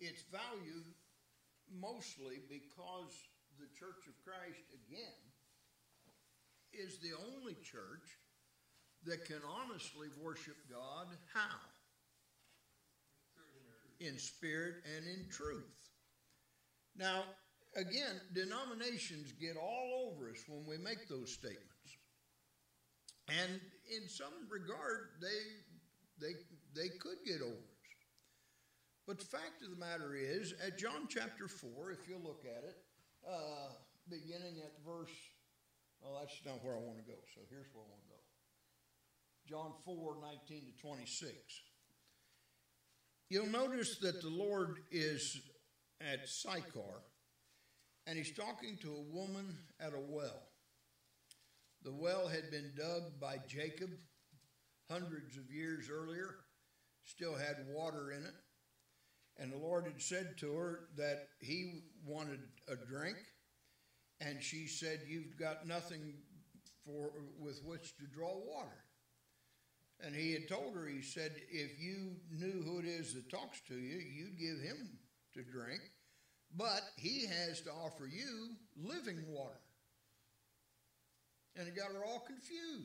its value mostly because the Church of Christ, again, is the only church that can honestly worship God. How? In spirit and in truth. Now, again, denominations get all over us when we make those statements. And in some regard, they could get over us. But the fact of the matter is, at John chapter 4, if you look at it, beginning at verse, well, that's not where I want to go, so here's where I want to go. John 4, 19 to 26. You'll notice that the Lord is at Sychar, and he's talking to a woman at a well. The well had been dug by Jacob hundreds of years earlier, still had water in it. And the Lord had said to her that he wanted a drink. And she said, you've got nothing with which to draw water. And he had told her, he said, if you knew who it is that talks to you, you'd give him to drink. But he has to offer you living water. And it got her all confused.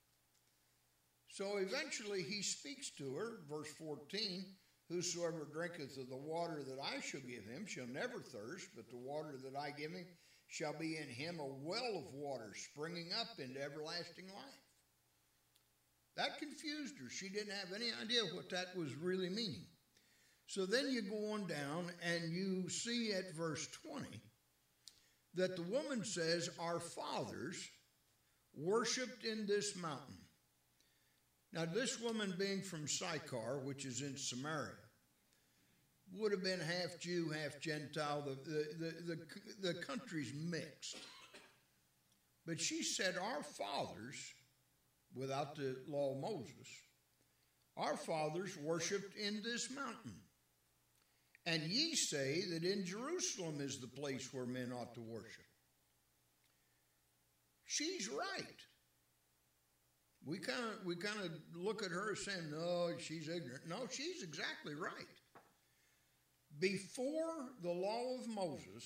So eventually he speaks to her, verse 14, whosoever drinketh of the water that I shall give him shall never thirst, but the water that I give him shall be in him a well of water springing up into everlasting life. That confused her. She didn't have any idea what that was really meaning. So then you go on down and you see at verse 20 that the woman says, our fathers worshipped in this mountain. Now this woman being from Sychar, which is in Samaria, would have been half Jew, half Gentile. The country's mixed. But she said, our fathers, without the law of Moses, our fathers worshipped in this mountain. And ye say that in Jerusalem is the place where men ought to worship. She's right. We kind of look at her saying, no, she's ignorant. No, she's exactly right. Before the law of Moses,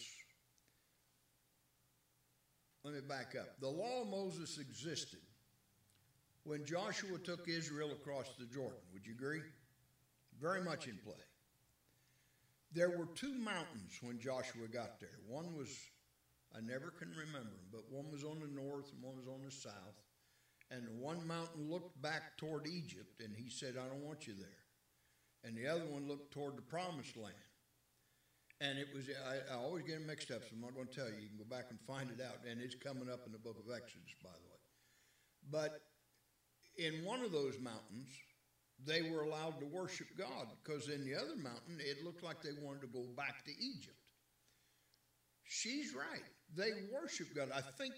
let me back up. The law of Moses existed when Joshua took Israel across the Jordan. Would you agree? Very much in play. There were two mountains when Joshua got there. One was, I never can remember them, but one was on the north and one was on the south. And one mountain looked back toward Egypt, and he said, I don't want you there. And the other one looked toward the promised land. And it was, I always get them mixed up, so I'm not going to tell you. You can go back and find it out. And it's coming up in the book of Exodus, by the way. But in one of those mountains, they were allowed to worship God, because in the other mountain, it looked like they wanted to go back to Egypt. She's right. They worship God. I think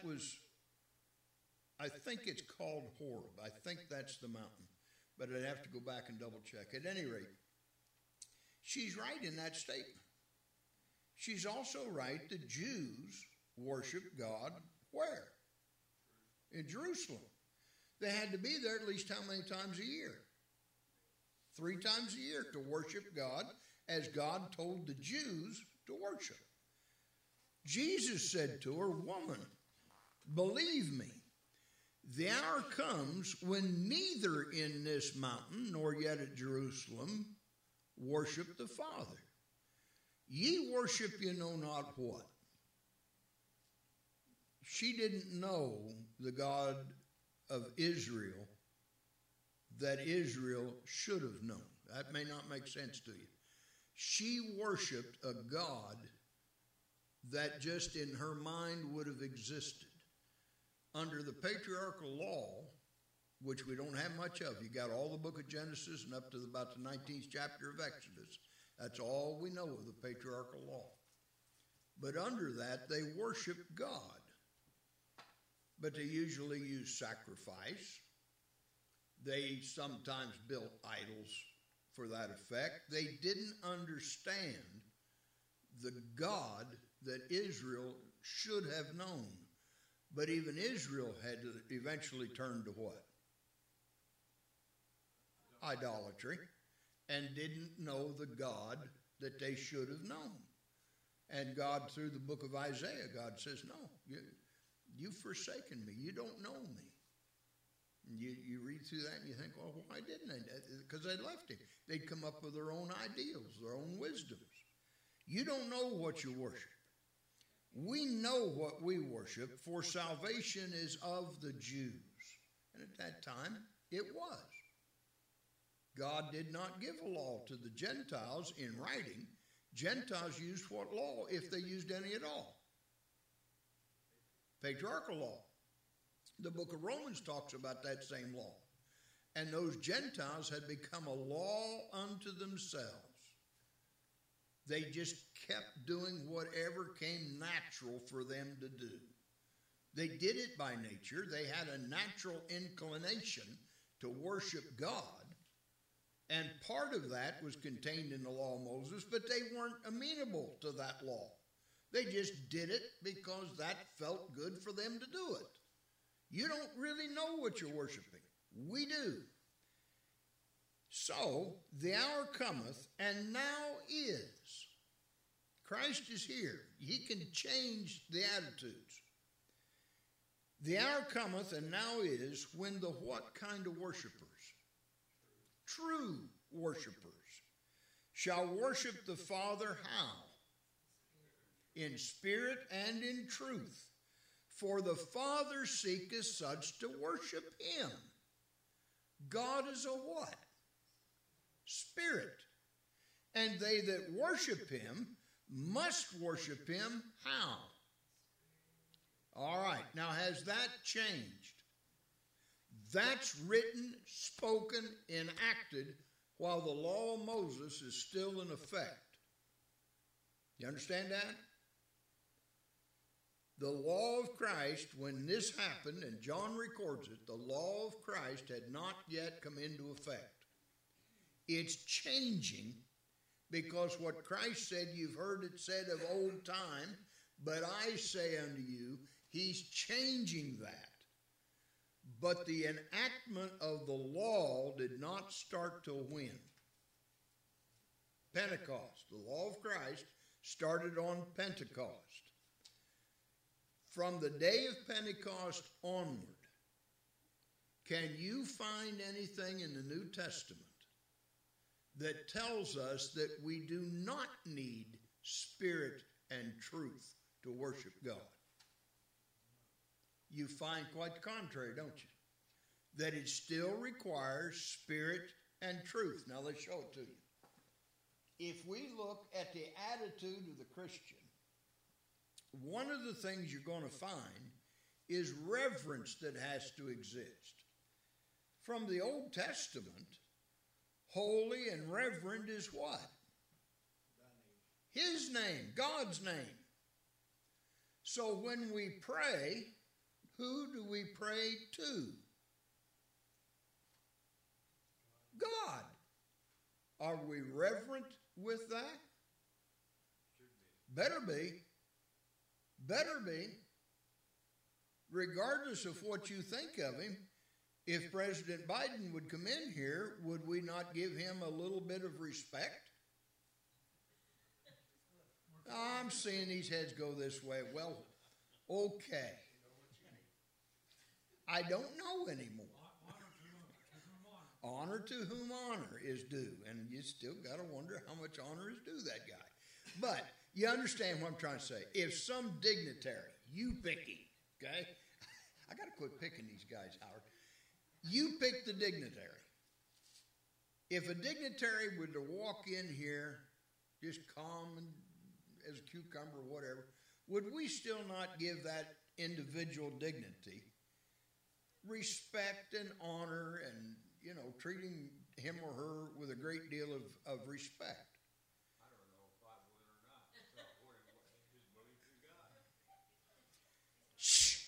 it's called Horeb. I think that's the mountain. But I'd have to go back and double check. At any rate, she's right in that statement. She's also right that Jews worship God where? In Jerusalem. They had to be there at least how many times a year? 3 times a year to worship God as God told the Jews to worship. Jesus said to her, woman, believe me, the hour comes when neither in this mountain nor yet at Jerusalem worship the Father. Ye worship you know not what. She didn't know the God of Israel that Israel should have known. That may not make sense to you. She worshiped a God that just in her mind would have existed. Under the patriarchal law, which we don't have much of, you got all the book of Genesis and up to about the 19th chapter of Exodus. That's all we know of the patriarchal law. But under that, they worship God. But they usually use sacrifice. They sometimes built idols for that effect. They didn't understand the God that Israel should have known. But even Israel had to eventually turn to what? Idolatry. And didn't know the God that they should have known. And God, through the book of Isaiah, God says, no, you've forsaken me. You don't know me. And you read through that and you think, well, why didn't they? Because they left him. They'd come up with their own ideals, their own wisdoms. You don't know what you worship. We know what we worship, for salvation is of the Jews. And at that time, it was. God did not give a law to the Gentiles in writing. Gentiles used what law, if they used any at all? Patriarchal law. The book of Romans talks about that same law. And those Gentiles had become a law unto themselves. They just kept doing whatever came natural for them to do. They did it by nature. They had a natural inclination to worship God. And part of that was contained in the law of Moses, but they weren't amenable to that law. They just did it because that felt good for them to do it. You don't really know what you're worshiping. We do. So, the hour cometh, and now is. Christ is here. He can change the attitudes. The hour cometh, and now is, when the what kind of worshipers? True worshipers shall worship the Father how? In spirit and in truth. For the Father seeketh such to worship him. God is a what? Spirit. And they that worship him must worship him how? All right, now has that changed? That's written, spoken, enacted while the law of Moses is still in effect. You understand that? The law of Christ, when this happened, and John records it, the law of Christ had not yet come into effect. It's changing because what Christ said, you've heard it said of old time, but I say unto you, he's changing that. But the enactment of the law did not start till when? Pentecost. The law of Christ started on Pentecost. From the day of Pentecost onward, can you find anything in the New Testament that tells us that we do not need spirit and truth to worship God? You find quite the contrary, don't you? That it still requires spirit and truth. Now let's show it to you. If we look at the attitude of the Christian, one of the things you're going to find is reverence that has to exist. From the Old Testament, holy and reverend is what? His name, God's name. So when we pray, who do we pray to? God. Are we reverent with that? Better be. Better be. Regardless of what you think of him, if President Biden would come in here, would we not give him a little bit of respect? I'm seeing these heads go this way. Well, okay. I don't know anymore. Honor to whom honor is due. And you still got to wonder how much honor is due that guy. But you understand what I'm trying to say. If some dignitary, you pick him, okay? I got to quit picking these guys, Howard. You pick the dignitary. If a dignitary were to walk in here just calm and as a cucumber or whatever, would we still not give that individual dignity, respect and honor and, treating him or her with a great deal of respect? I don't know if I would or not. So according to his belief in God. Shh.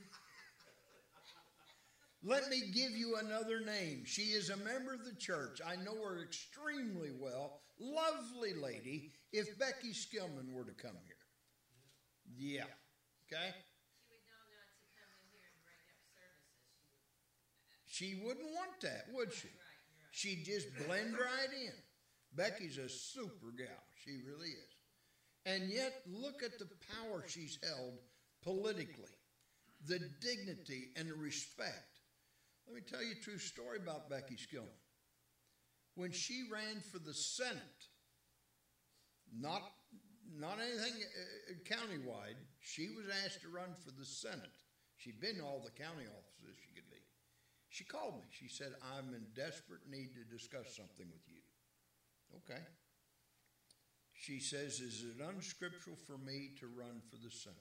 Let me give you another name. She is a member of the church. I know her extremely well. Lovely lady. If Becky Skillman were to come here. Yeah. Okay? She would know not to come in here and break up services. She wouldn't want that, would she? Right, you're right. She'd just blend right in. Becky's a super gal. She really is. And yet, look at the power she's held politically, the dignity and the respect. Let me tell you a true story about Becky Skillman. When she ran for the Senate, not anything countywide, she was asked to run for the Senate. She'd been in all the county offices she could be. She called me. She said, I'm in desperate need to discuss something with you. Okay. She says, is it unscriptural for me to run for the Senate?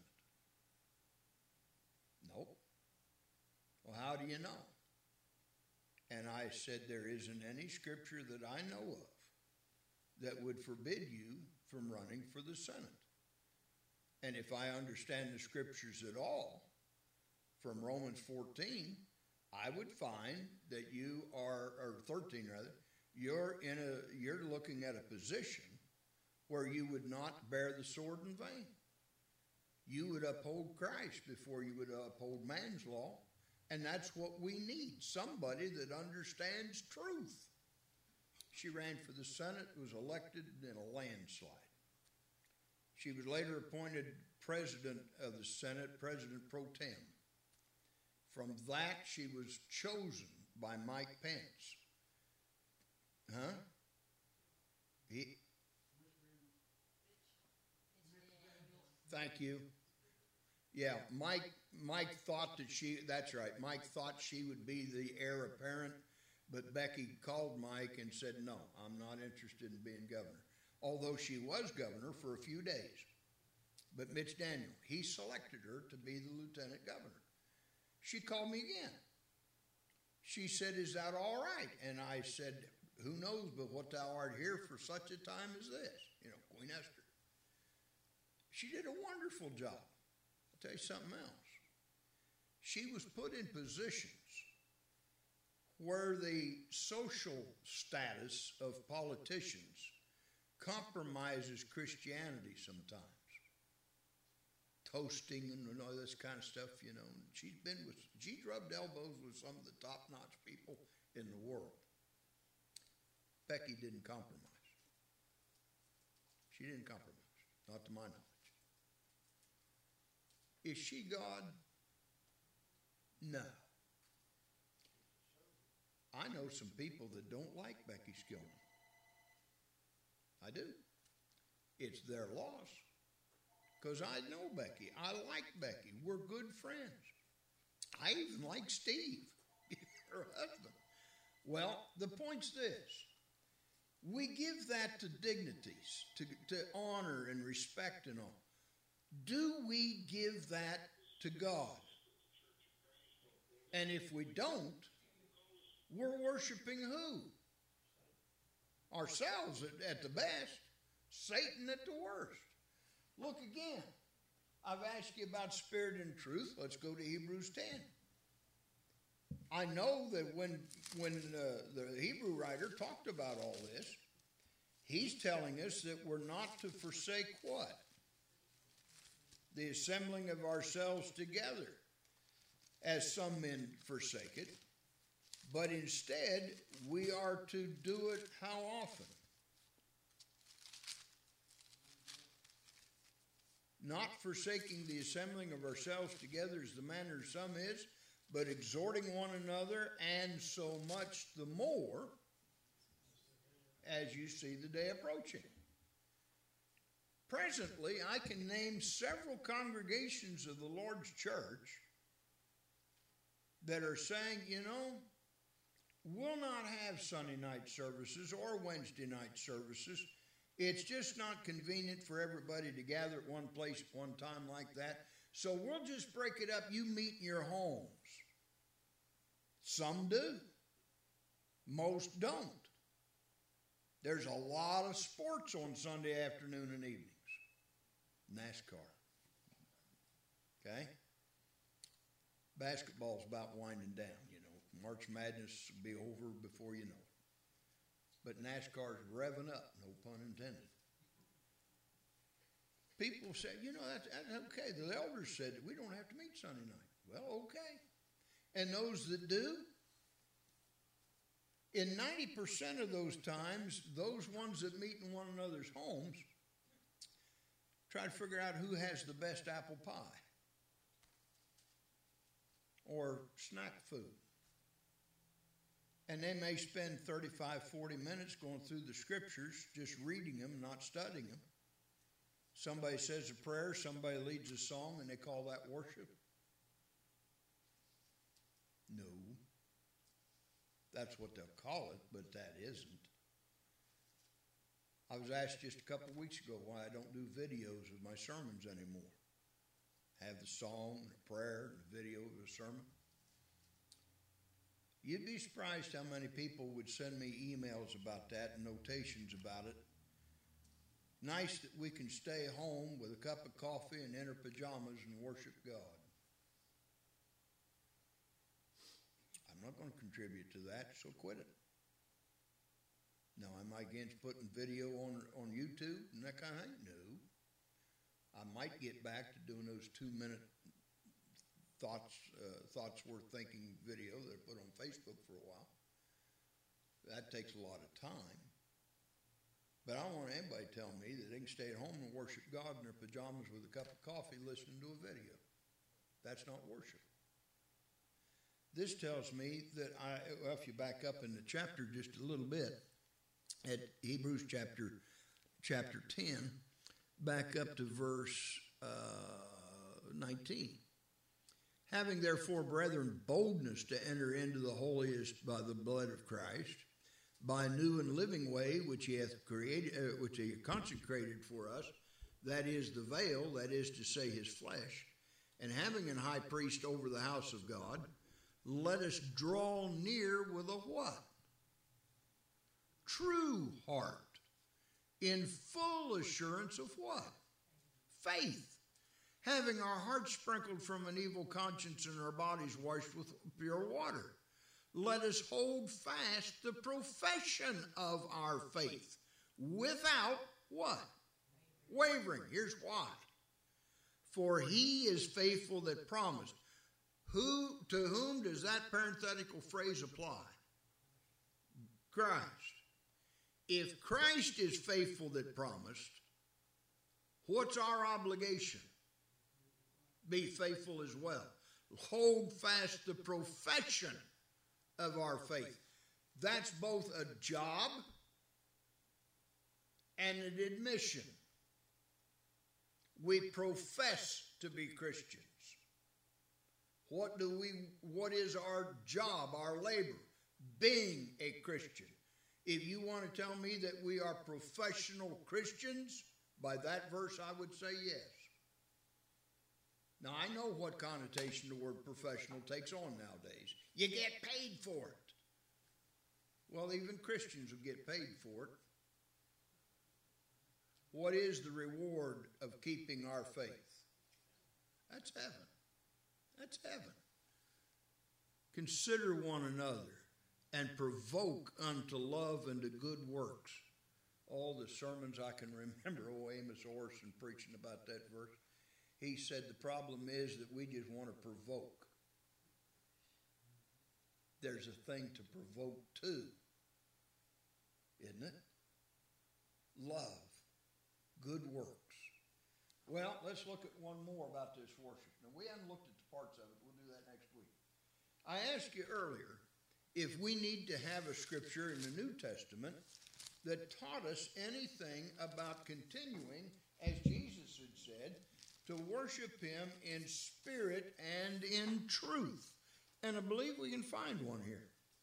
Nope. Well, how do you know? And I said, there isn't any scripture that I know of that would forbid you from running for the Senate. And if I understand the scriptures at all, from Romans 14, I would find that you are, or 13 rather, you're looking at a position where you would not bear the sword in vain. You would uphold Christ before you would uphold man's law. And that's what we need, somebody that understands truth. She ran for the Senate, was elected in a landslide. She was later appointed president of the Senate, President Pro Tem. From that, she was chosen by Mike Pence. Huh? Thank you. Yeah, Mike thought that that's right. Mike thought she would be the heir apparent, but Becky called Mike and said, no, I'm not interested in being governor. Although she was governor for a few days. But Mitch Daniel, he selected her to be the lieutenant governor. She called me again. She said, is that all right? And I said, who knows but what thou art here for such a time as this? You know, Queen Esther. She did a wonderful job. I'll tell you something else. She was put in positions where the social status of politicians compromises Christianity sometimes. Toasting and all this kind of stuff, you know. She's rubbed elbows with some of the top-notch people in the world. Becky didn't compromise. She didn't compromise, not to my knowledge. Is she God? No. I know some people that don't like Becky Skillman. I do. It's their loss. Because I know Becky. I like Becky. We're good friends. I even like Steve, her husband. Well, the point's this. We give that to dignities, to honor and respect and all. Do we give that to God? And if we don't, we're worshiping who? Ourselves at the best, Satan at the worst. Look again. I've asked you about spirit and truth. Let's go to Hebrews 10. I know that when the Hebrew writer talked about all this, he's telling us that we're not to forsake what? The assembling of ourselves together, as some men forsake it, but instead we are to do it how often? Not forsaking the assembling of ourselves together as the manner of some is, but exhorting one another, and so much the more as you see the day approaching. Presently, I can name several congregations of the Lord's church that are saying, you know, we'll not have Sunday night services or Wednesday night services. It's just not convenient for everybody to gather at one place at one time like that. So we'll just break it up. You meet in your homes. Some do. Most don't. There's a lot of sports on Sunday afternoon and evenings. NASCAR. Okay? Basketball's about winding down, you know. March Madness will be over before you know it. But NASCAR's revving up, no pun intended. People say, you know, that's okay. The elders said that we don't have to meet Sunday night. Well, okay. And those that do, In 90% of those times, those ones that meet in one another's homes try to figure out who has the best apple pie or snack food. And they may spend 35, 40 minutes going through the scriptures, just reading them, not studying them. Somebody says a prayer, somebody leads a song, and they call that worship. No. That's what they'll call it, but that isn't. I was asked just a couple of weeks ago why I don't do videos of my sermons anymore. Have the song, the prayer, and the video of the sermon. You'd be surprised how many people would send me emails about that and notations about it. Nice that we can stay home with a cup of coffee and in our pajamas and worship God. I'm not going to contribute to that, so quit it. Now, am I against putting video on YouTube and that kind of thing? No. I might get back to doing those 2-minute thoughts worth thinking video that I put on Facebook for a while. That takes a lot of time. But I don't want anybody to tell me that they can stay at home and worship God in their pajamas with a cup of coffee listening to a video. That's not worship. This tells me that if you back up in the chapter just a little bit, at Hebrews chapter 10, back up to verse 19. Having therefore, brethren, boldness to enter into the holiest by the blood of Christ, by a new and living way which he hath created, which he consecrated for us, that is the veil, that is to say his flesh, and having an high priest over the house of God, let us draw near with a what? True heart, in full assurance of what? Faith. Having our hearts sprinkled from an evil conscience and our bodies washed with pure water. Let us hold fast the profession of our faith without what? Wavering. Here's why. For he is faithful that promised. To whom does that parenthetical phrase apply? Christ. If Christ is faithful that promised, what's our obligation? Be faithful as well. Hold fast the profession of our faith. That's both a job and an admission. We profess to be Christians. What is our job, our labor? Being a Christian. If you want to tell me that we are professional Christians, by that verse I would say yes. Now, I know what connotation the word professional takes on nowadays. You get paid for it. Well, even Christians will get paid for it. What is the reward of keeping our faith? That's heaven. That's heaven. Consider one another and provoke unto love and to good works. All the sermons I can remember, Amos Orson preaching about that verse. He said the problem is that we just want to provoke. There's a thing to provoke to, isn't it? Love, good works. Well, let's look at one more about this worship. Now, we haven't looked at the parts of it. We'll do that next week. I asked you earlier if we need to have a scripture in the New Testament that taught us anything about continuing, as Jesus had said, to worship him in spirit and in truth. And I believe we can find one here.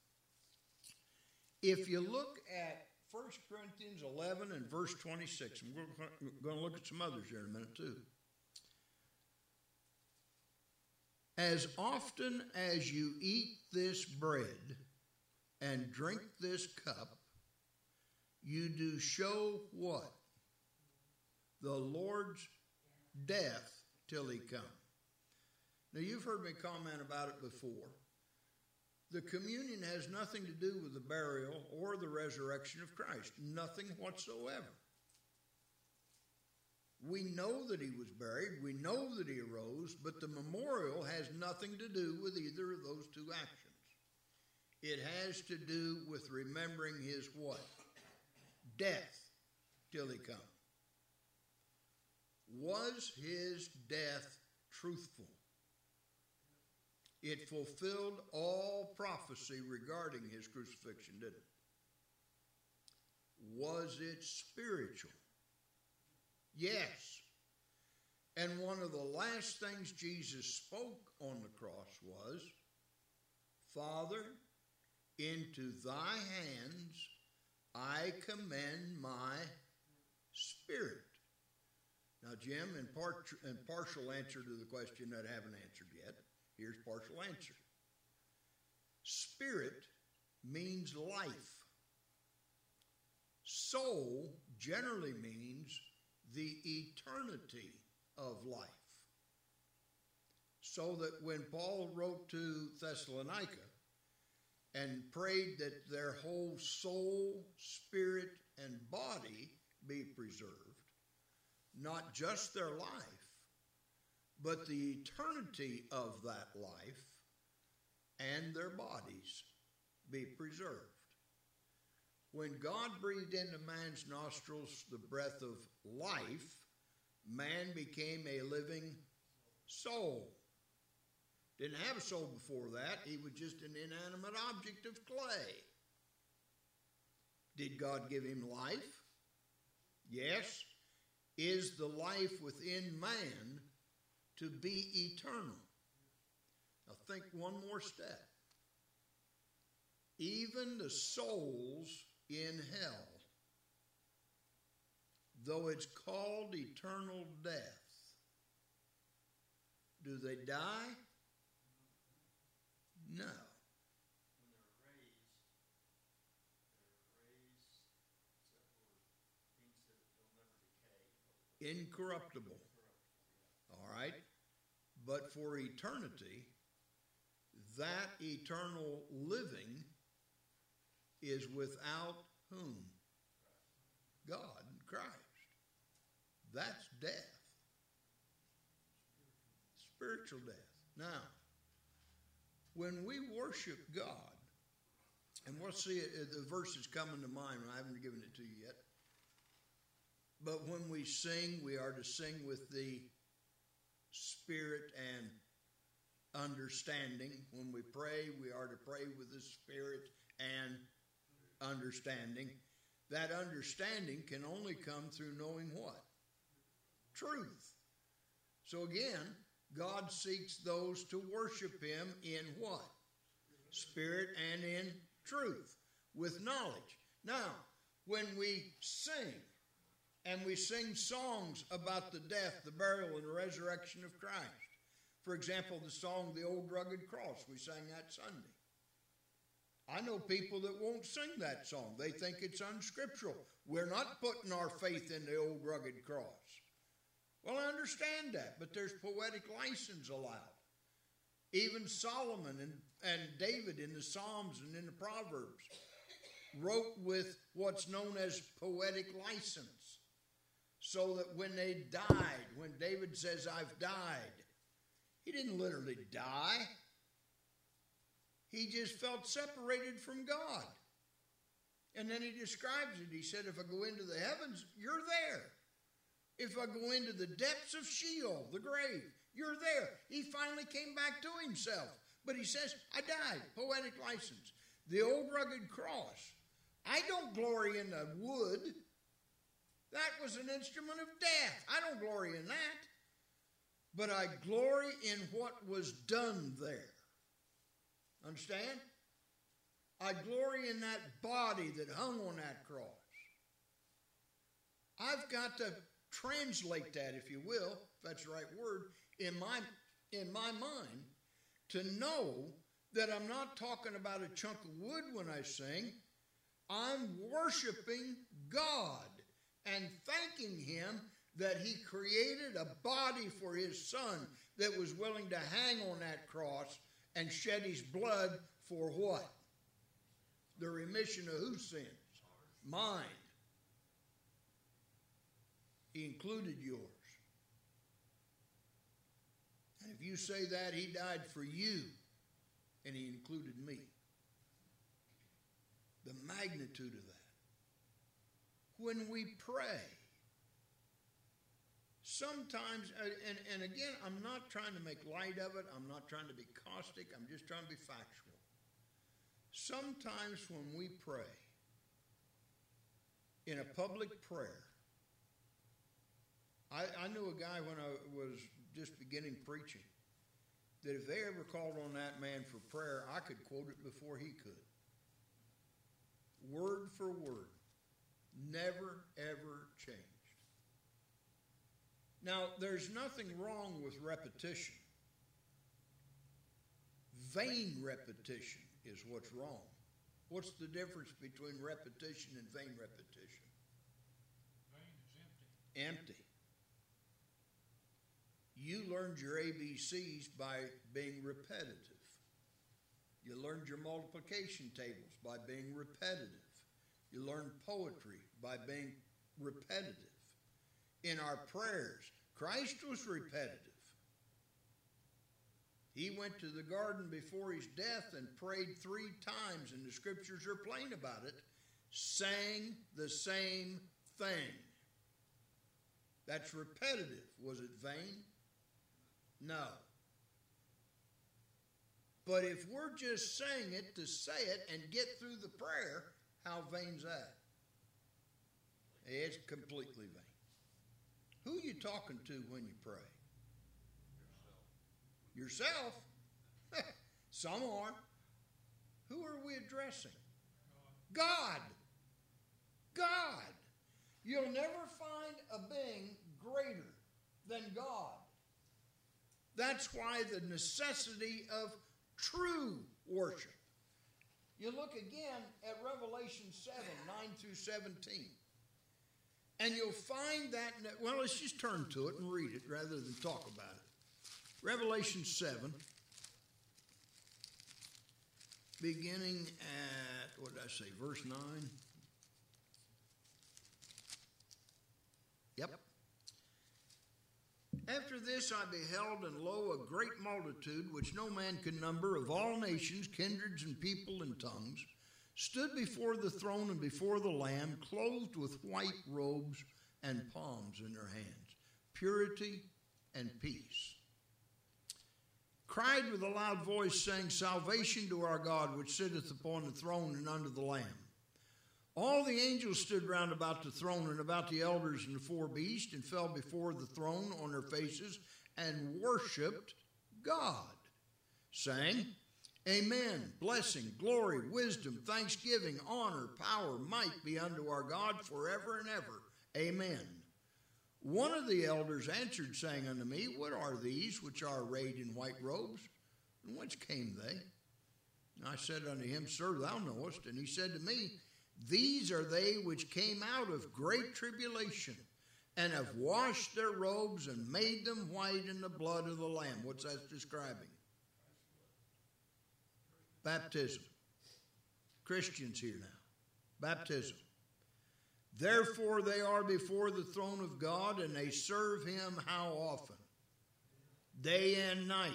If you look at 1 Corinthians 11 and verse 26, and we're going to look at some others here in a minute too. As often as you eat this bread and drink this cup, you do show what? The Lord's death till he come. Now, you've heard me comment about it before. The communion has nothing to do with the burial or the resurrection of Christ. Nothing whatsoever. We know that he was buried. We know that he arose, but the memorial has nothing to do with either of those two actions. It has to do with remembering his what? Death till he come. Was his death truthful? It fulfilled all prophecy regarding his crucifixion, didn't it? Was it spiritual? Yes. And one of the last things Jesus spoke on the cross was, Father, into thy hands I commend my spirit. Now, Jim, in partial answer to the question that I haven't answered yet, here's partial answer. Spirit means life. Soul generally means the eternity of life. So that when Paul wrote to Thessalonica and prayed that their whole soul, spirit, and body be preserved, not just their life, but the eternity of that life and their bodies be preserved. When God breathed into man's nostrils the breath of life, man became a living soul. Didn't have a soul before that. He was just an inanimate object of clay. Did God give him life? Yes. Is the life within man to be eternal? Now think one more step. Even the souls in hell, though it's called eternal death, do they die? No. When they're raised, means that they'll never decay. Incorruptible. All right. But for eternity, that eternal living is without whom? God, Christ. That's death. Spiritual death. Now, when we worship God, and we'll see it, the verse is coming to mind, I haven't given it to you yet. But when we sing, we are to sing with the spirit and understanding. When we pray, we are to pray with the spirit and understanding. That understanding can only come through knowing what? Truth. So again, God seeks those to worship him in what? Spirit and in truth, with knowledge. Now, when we sing, and we sing songs about the death, the burial, and the resurrection of Christ. For example, the song, The Old Rugged Cross, we sang that Sunday. I know people that won't sing that song. They think it's unscriptural. We're not putting our faith in the old rugged cross. Well, I understand that, but there's poetic license allowed. Even Solomon and David in the Psalms and in the Proverbs wrote with what's known as poetic license. So that when they died, when David says, I've died, he didn't literally die. He just felt separated from God. And then he describes it. He said, if I go into the heavens, you're there. If I go into the depths of Sheol, the grave, you're there. He finally came back to himself. But he says, I died. Poetic license. The old rugged cross. I don't glory in the wood. That was an instrument of death. I don't glory in that. But I glory in what was done there. Understand? I glory in that body that hung on that cross. I've got to translate that, if you will, if that's the right word, in my mind, to know that I'm not talking about a chunk of wood when I sing. I'm worshiping God and thanking him that he created a body for his son that was willing to hang on that cross and shed his blood for what? The remission of whose sins? Mine. He included yours. And if you say that, he died for you, and he included me. magnitude of that. When we pray, sometimes, and again, I'm not trying to make light of it. I'm not trying to be caustic. I'm just trying to be factual. Sometimes when we pray in a public prayer, I knew a guy when I was just beginning preaching that if they ever called on that man for prayer, I could quote it before he could. Word for word. Never, ever changed. Now, there's nothing wrong with repetition. Vain repetition is what's wrong. What's the difference between repetition and vain repetition? Vain is empty. Empty. You learned your ABCs by being repetitive. You learned your multiplication tables by being repetitive. You learned poetry by being repetitive. In our prayers, Christ was repetitive. He went to the garden before his death and prayed 3 times, and the scriptures are plain about it, saying the same thing. That's repetitive. Was it vain? No. But if we're just saying it to say it and get through the prayer, how vain's that? It's completely vain. Who are you talking to when you pray? Yourself? Some are. Who are we addressing? God. God. You'll never find a being greater than God. That's why the necessity of true worship. You look again at Revelation 7, 9 through 17. And you'll find that, well, let's just turn to it and read it rather than talk about it. Revelation 7, beginning at, what did I say, verse 9? Yep. After this I beheld, and lo, a great multitude, which no man can number, of all nations, kindreds, and people, and tongues, stood before the throne and before the Lamb, clothed with white robes and palms in their hands, purity and peace. Cried with a loud voice, saying, Salvation to our God, which sitteth upon the throne and unto the Lamb. All the angels stood round about the throne and about the elders and the 4 beasts, and fell before the throne on their faces, and worshipped God, saying, Amen. Blessing, glory, wisdom, thanksgiving, honor, power, might be unto our God forever and ever. Amen. One of the elders answered, saying unto me, What are these which are arrayed in white robes? And whence came they? And I said unto him, Sir, thou knowest. And he said to me, These are they which came out of great tribulation, and have washed their robes and made them white in the blood of the Lamb. What's that describing? Baptism. Christians here now. Baptism. Therefore they are before the throne of God, and they serve him how often? Day and night.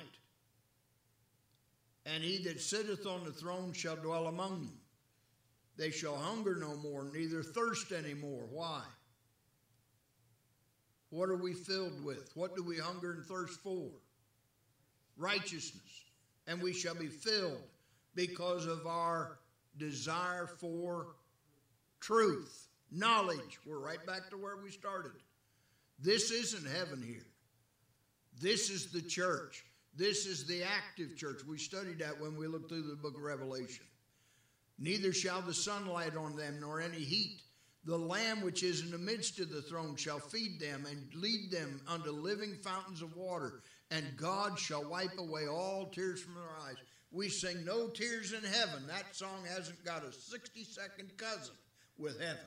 And he that sitteth on the throne shall dwell among them. They shall hunger no more, neither thirst any more. Why? What are we filled with? What do we hunger and thirst for? Righteousness. And we shall be filled because of our desire for truth. Knowledge. We're right back to where we started. This isn't heaven here. This is the church. This is the active church. We studied that when we looked through the book of Revelation. Neither shall the sun light on them, nor any heat. The Lamb which is in the midst of the throne shall feed them and lead them unto living fountains of water. And God shall wipe away all tears from their eyes. We sing No Tears in Heaven. That song hasn't got a 60-second cousin with heaven.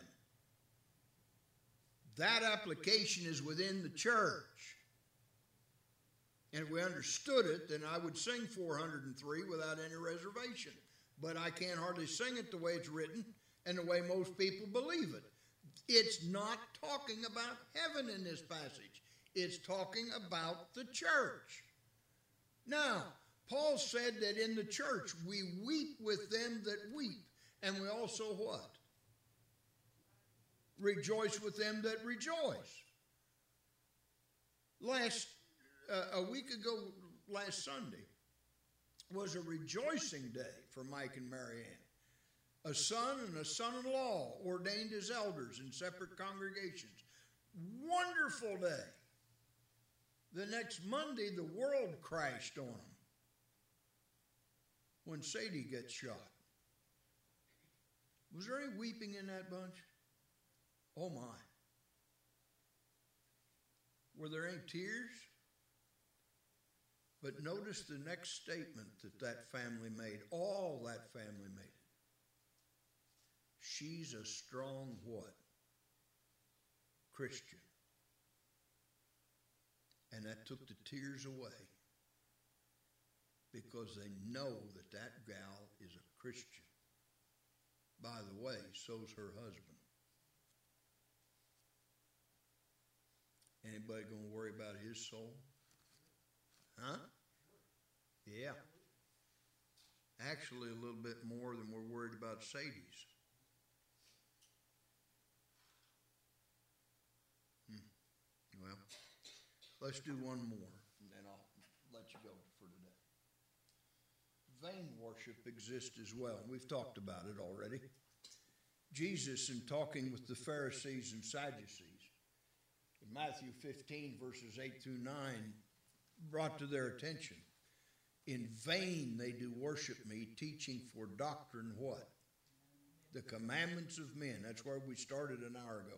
That application is within the church. And if we understood it, then I would sing 403 without any reservation. But I can't hardly sing it the way it's written and the way most people believe it. It's not talking about heaven in this passage. It's talking about the church. Now, Paul said that in the church we weep with them that weep And we also what? Rejoice with them that rejoice. A week ago, last Sunday, was a rejoicing day for Mike and Mary Ann. A son and a son-in-law ordained as elders in separate congregations. Wonderful day. The next Monday, the world crashed on them when Sadie gets shot. Was there any weeping in that bunch? Oh my. Were there any tears? But notice the next statement that family made. All that family made it. She's a strong what? Christian. And that took the tears away because they know that that gal is a Christian. By the way, so's her husband. Anybody going to worry about his soul? Huh? Yeah. Actually, a little bit more than we're worried about Sadie's. Well, let's do one more, and then I'll let you go for today. Vain worship exists as well. We've talked about it already. Jesus, in talking with the Pharisees and Sadducees, in Matthew 15, verses 8 through 9, brought to their attention, in vain they do worship me, teaching for doctrine what? The commandments of men. That's where we started an hour ago.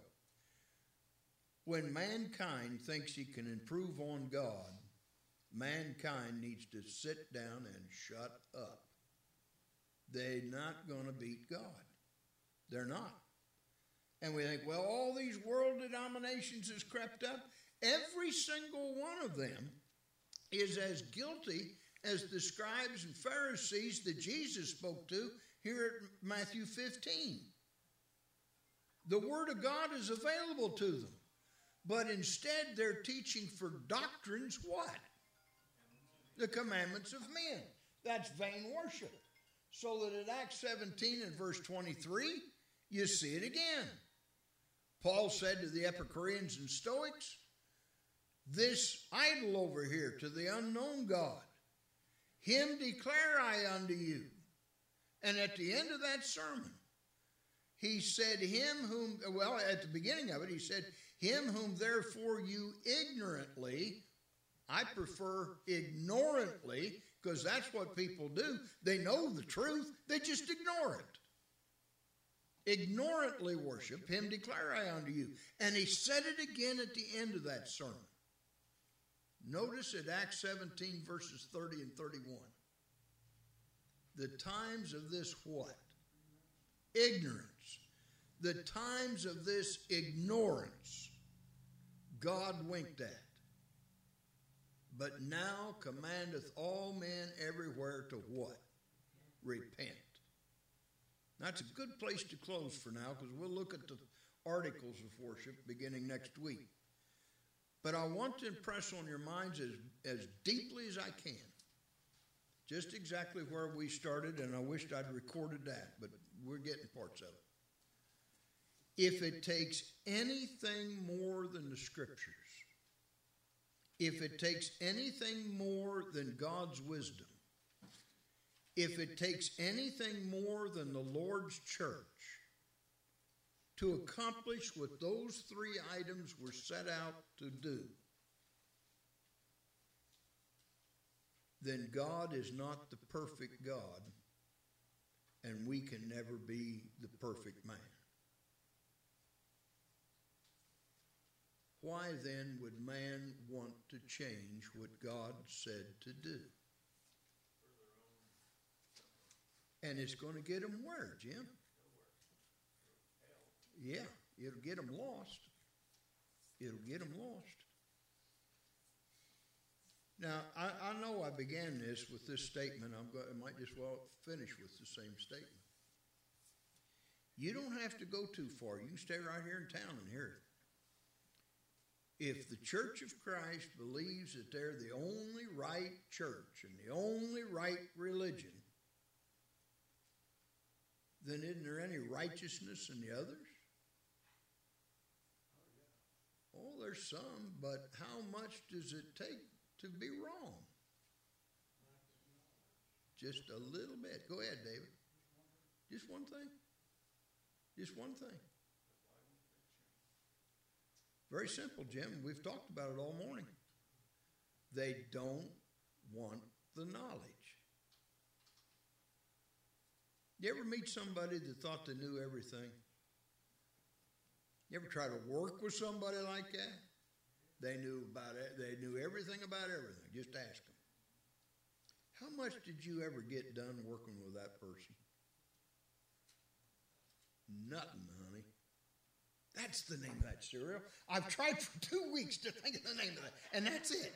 When mankind thinks he can improve on God, mankind needs to sit down and shut up. They're not going to beat God. They're not. And we think, well, all these world denominations has crept up. Every single one of them is as guilty as the scribes and Pharisees that Jesus spoke to here at Matthew 15. The Word of God is available to them. But instead, they're teaching for doctrines what? The commandments of men. That's vain worship. So that in Acts 17 and verse 23, you see it again. Paul said to the Epicureans and Stoics, this idol over here to the unknown God, him declare I unto you. And at the end of that sermon, he said, at the beginning of it, he said, him whom therefore you ignorantly, I prefer ignorantly, because that's what people do. They know the truth, they just ignore it. Ignorantly worship, him declare I unto you. And he said it again at the end of that sermon. Notice at Acts 17, verses 30 and 31. The times of this what? Ignorance. The times of this ignorance, God winked at. But now commandeth all men everywhere to what? Repent. That's a good place to close for now, because we'll look at the articles of worship beginning next week. But I want to impress on your minds as deeply as I can, just exactly where we started, and I wished I'd recorded that, but we're getting parts of it. If it takes anything more than the Scriptures, if it takes anything more than God's wisdom, if it takes anything more than the Lord's church to accomplish what those three items were set out to do, then God is not the perfect God, and we can never be the perfect man. Why then would man want to change what God said to do? And it's going to get them where, Jim? Yeah, it'll get them lost. It'll get them lost. Now, I know I began this with this statement. I might just well finish with the same statement. You don't have to go too far. You can stay right here in town and hear it. If the Church of Christ believes that they're the only right church and the only right religion, then isn't there any righteousness in the others? Oh, there's some, but how much does it take to be wrong? Just a little bit. Go ahead, David. Just one thing. Just one thing. Very simple, Jim. We've talked about it all morning. They don't want the knowledge. You ever meet somebody that thought they knew everything? You ever try to work with somebody like that? They knew about it. They knew everything about everything. Just ask them. How much did you ever get done working with that person? Nothing, honey. That's the name of that cereal. I've tried for 2 weeks to think of the name of that, and that's it.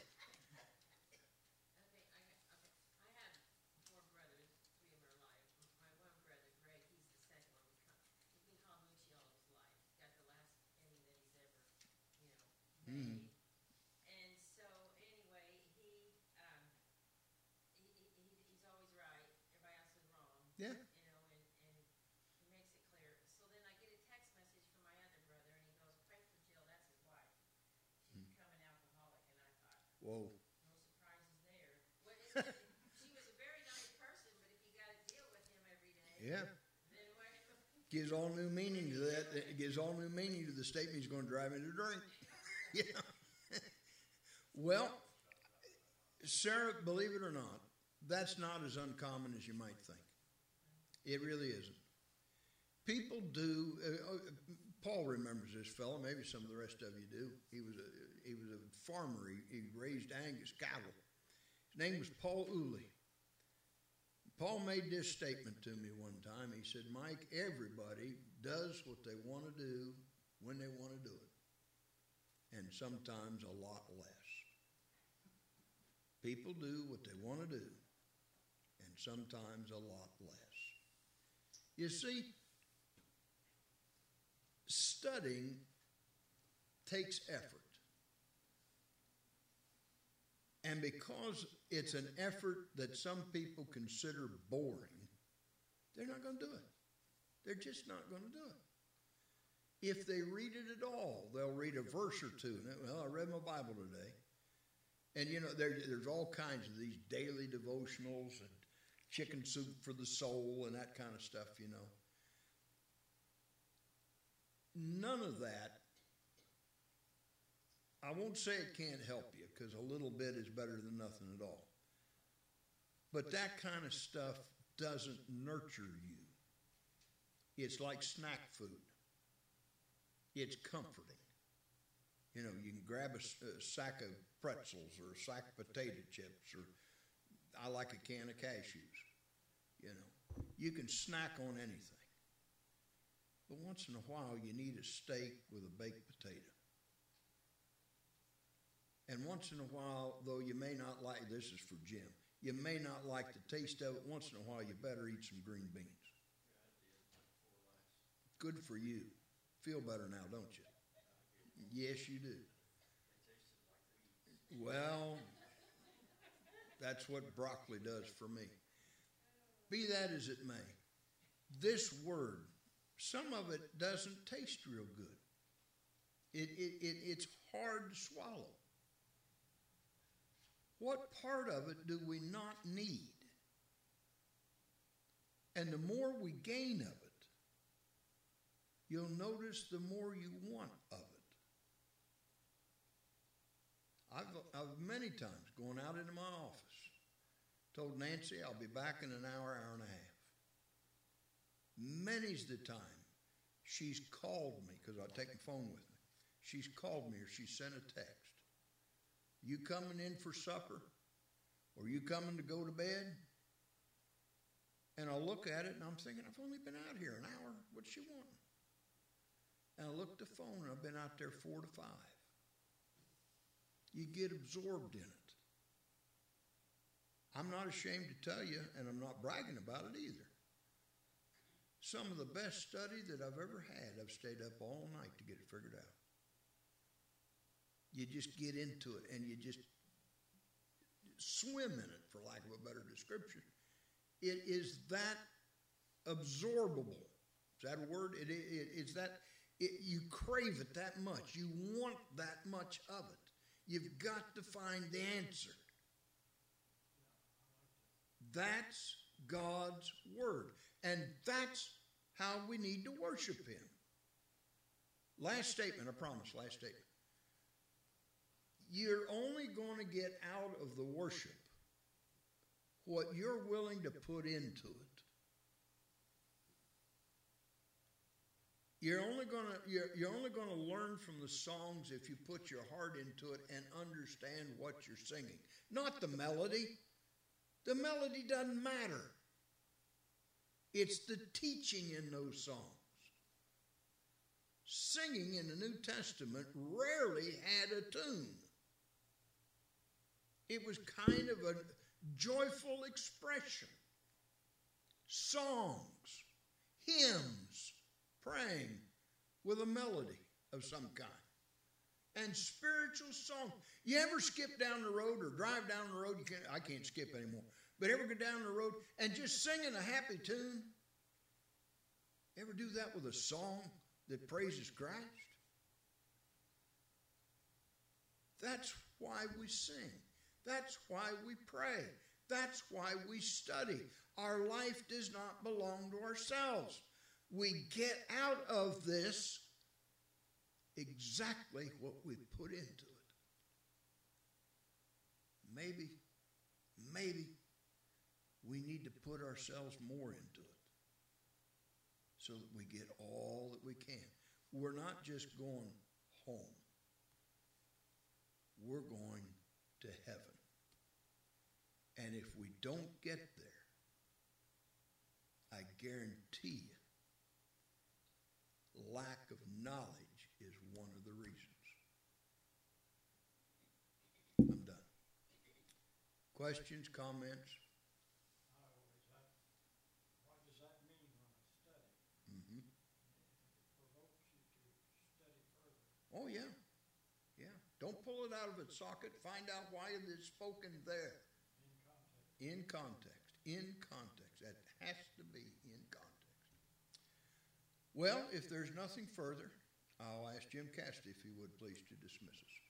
I have 4 brothers, 3 of them are alive. My one brother, Greg, he's the second one. He's been called Lucy all his life. Got the last name that he's ever, made. And so anyway, he's always right. Everybody else is wrong. Yeah. And he makes it clear. So then I get a text message from my other brother, and he goes, "Pray for Jill. That's his wife. She's becoming alcoholic." And I thought, Whoa. no surprises there. She was a very nice person, but if you got to deal with him every day, Yeah. then where? Gives all new meaning to that. It gives all new meaning to the statement, he's going to drive me to drink. Yeah. Well, Sarah, believe it or not, that's not as uncommon as you might think. It really isn't. People do. Paul remembers this fellow. Maybe some of the rest of you do. He was a farmer. He raised Angus cattle. His name was Paul Uli. Paul made this statement to me one time. He said, "Mike, everybody does what they want to do when they want to do it, and sometimes a lot less. People do what they want to do, and sometimes a lot less." You see, studying takes effort. And because it's an effort that some people consider boring, they're not going to do it. They're just not going to do it. If they read it at all, they'll read a verse or two. Well, I read my Bible today. And, there's all kinds of these daily devotionals and chicken soup for the soul and that kind of stuff, None of that, I won't say it can't help you, because a little bit is better than nothing at all. But that kind of stuff doesn't nurture you. It's like snack food. It's comforting. You can grab a sack of pretzels or a sack of potato chips, or I like a can of cashews. You can snack on anything. But once in a while, you need a steak with a baked potato. And once in a while, though you may not like, this is for Jim, you may not like the taste of it, once in a while you better eat some green beans. Good for you. Feel better now, don't you? Yes, you do. Well, that's what broccoli does for me. Be that as it may, this word, some of it doesn't taste real good. It's hard to swallow. What part of it do we not need? And the more we gain of it, you'll notice the more you want of it. I've many times gone out into my office, told Nancy I'll be back in an hour, hour and a half. Many's the time she's called me, because I take the phone with me. She's called me or she sent a text. You coming in for supper? Or you coming to go to bed? And I'll look at it and I'm thinking, I've only been out here an hour. What's she wanting? And I look at the phone and I've been out there 4 to 5. You get absorbed in it. I'm not ashamed to tell you, and I'm not bragging about it either. Some of the best study that I've ever had, I've stayed up all night to get it figured out. You just get into it and you just swim in it, for lack of a better description. It is that absorbable. Is that a word? It's that you crave it that much. You want that much of it. You've got to find the answer. That's God's word. And that's how we need to worship him. Last statement, I promise, last statement. You're only going to get out of the worship what you're willing to put into it. You're only going to learn from the songs if you put your heart into it and understand what you're singing. Not the melody. The melody doesn't matter. It's the teaching in those songs. Singing in the New Testament rarely had a tune. It was kind of a joyful expression. Songs, hymns, praying with a melody of some kind. And spiritual songs. You ever skip down the road or drive down the road? I can't skip anymore. But ever go down the road and just singing a happy tune? Ever do that with a song that praises Christ? That's why we sing. That's why we pray. That's why we study. Our life does not belong to ourselves. We get out of this exactly what we put into it. Maybe we need to put ourselves more into it so that we get all that we can. We're not just going home. We're going to heaven. And if we don't get there, I guarantee you, lack of knowledge is one of the reasons. I'm done. Questions, comments? What does that mean when I study? Mm-hmm. It provokes you to study further. Oh, yeah. Yeah. Don't pull it out of its socket. Find out why it is spoken there. In context. In context. That has to be in context. Well, if there's nothing further, I'll ask Jim Cassidy if he would please to dismiss us.